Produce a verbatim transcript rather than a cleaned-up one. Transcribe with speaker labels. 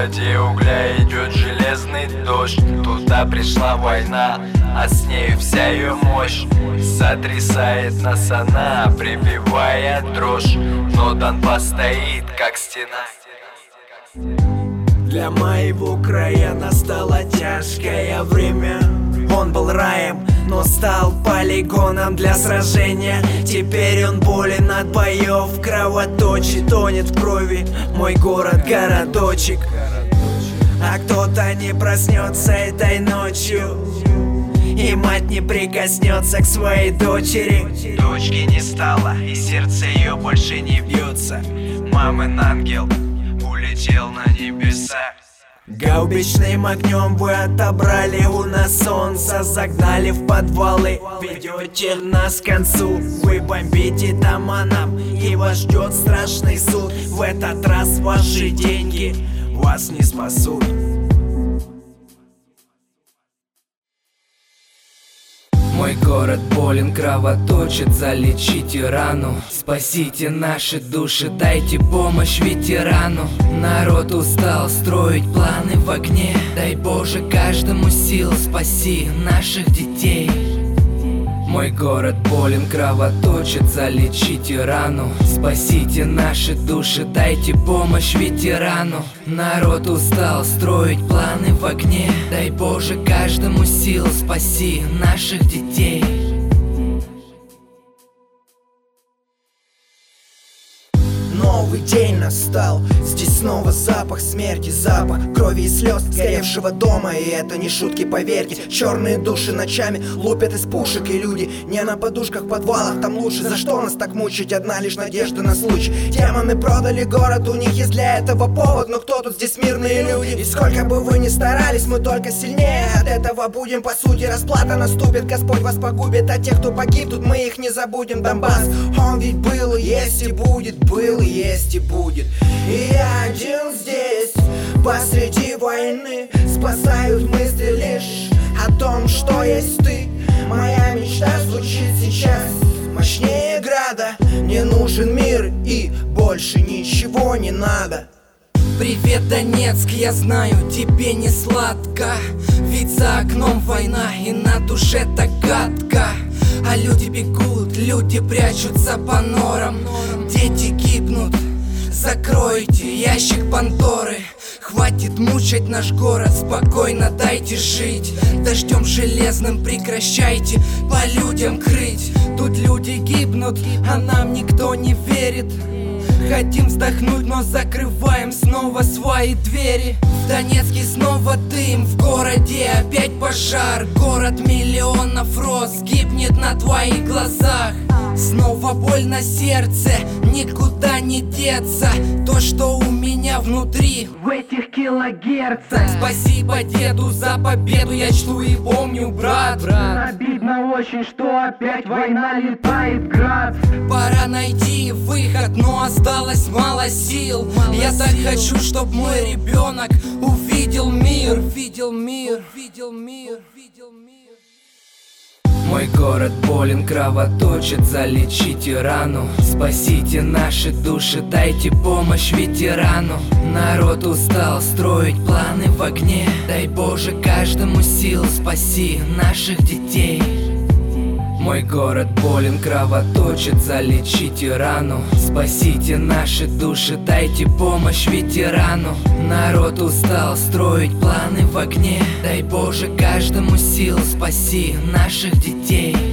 Speaker 1: воде угля идет железный дождь. Туда пришла война, а с нею вся ее мощь. Сотрясает нас она, прибивая дрожь. Но Донбасс стоит, как стена.
Speaker 2: Для моего края настало тяжкое время. Он был раем, но стал полигоном для сражения. Теперь он болен от боев, кровоточит, тонет в крови мой город, городочек. А кто-то не проснется этой ночью, и мать не прикоснется к своей дочери. Дочки не стало, и сердце ее больше не бьется. Мамин ангел улетел на небеса. Гаубичным огнем вы отобрали у нас солнце, загнали в подвалы, ведете нас к концу. Вы бомбите дома нам, и вас ждет страшный суд. В этот раз ваши деньги вас не спасут.
Speaker 3: Мой город болен, кровоточит, залечите рану. Спасите наши души, дайте помощь ветерану. Народ устал строить планы в огне. Дай Боже каждому сил, спаси наших детей. Мой город болен, кровоточит, залечите рану. Спасите наши души, дайте помощь ветерану. Народ устал строить планы в огне. Дай Боже каждому сил, спаси наших детей.
Speaker 2: Новый день настал, здесь снова запах смерти, запах крови и слез сгоревшего дома. И это не шутки, поверьте. Черные души ночами лупят из пушек, и люди не на подушках в подвалах, там лучше. За что нас так мучить? Одна лишь надежда на случай. Демоны продали город, у них есть для этого повод. Но кто тут здесь мирные люди? И сколько бы вы ни старались, мы только сильнее от этого будем. По сути расплата наступит, Господь вас погубит. А тех, кто погиб, тут мы их не забудем. Донбасс, он ведь был и есть и будет, был и есть и будет. И я один здесь, посреди войны. Спасают мысли лишь о том, что есть ты. Моя мечта звучит сейчас мощнее града. Мне нужен мир и больше ничего не надо.
Speaker 3: Привет, Донецк, я знаю, тебе не сладко. Ведь за окном война и на душе так гадко. А люди бегут, люди прячутся по норам. Дети гибнут, закройте ящик Пандоры. Хватит мучать наш город, спокойно дайте жить. Дождем железным прекращайте по людям крыть. Тут люди гибнут, а нам никто не верит. Хотим вздохнуть, но закрываем снова свои двери. В Донецке снова дым, в городе опять пожар. Город миллионов роз гибнет на твоих глазах. Снова боль на сердце, никуда не деться. То, что у меня внутри в этих килогерцах. Спасибо деду за победу, я чту и помню, брат, брат.
Speaker 4: Обидно очень, что опять война летает град.
Speaker 3: Пора найти выход, но осталось мало сил. Мало я сил. Так хочу, чтоб мой ребенок увидел мир. Увидел мир, увидел мир, увидел мир. Мой город болен, кровоточит, залечите рану. Спасите наши души, дайте помощь ветерану. Народ устал строить планы в огне. Дай Боже каждому сил, спаси наших детей. Мой город болен, кровоточит, залечите рану. Спасите наши души, дайте помощь ветерану. Народ устал строить планы в огне. Дай Боже каждому сил, спаси наших детей.